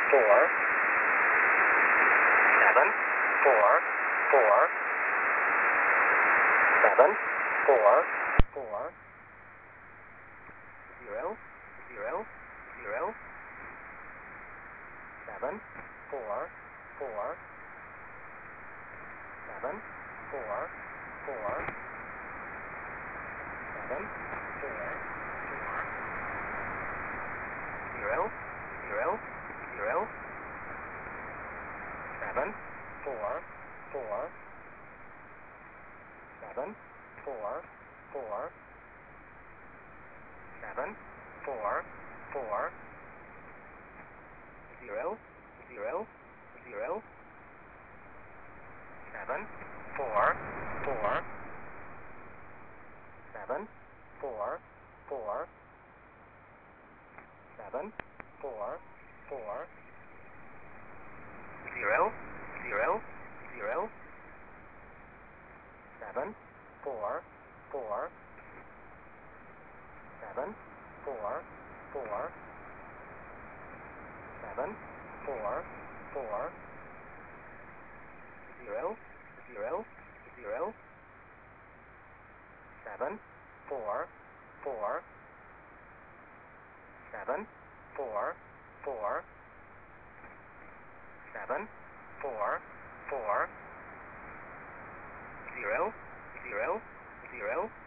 4, 7, 4, 4, 7, 4, 4, 0, 0, 0, 7, 4, 4, 7, 4, 4, 7, 4, 0, 0, 0, 7, 4, 4, 7, 4, 4, 7, 4, 4, 0, 0, 0, 7, 4, 4, 7, 4, 4, 7, 4, 4, 0, 0, 0, 7, 4, 4, 7, 4, 4, 7, 4, 4, 0, 0, 0, 7, 4, 4, 7, 4, 4, 7, 4, 4, 0, 0, 0,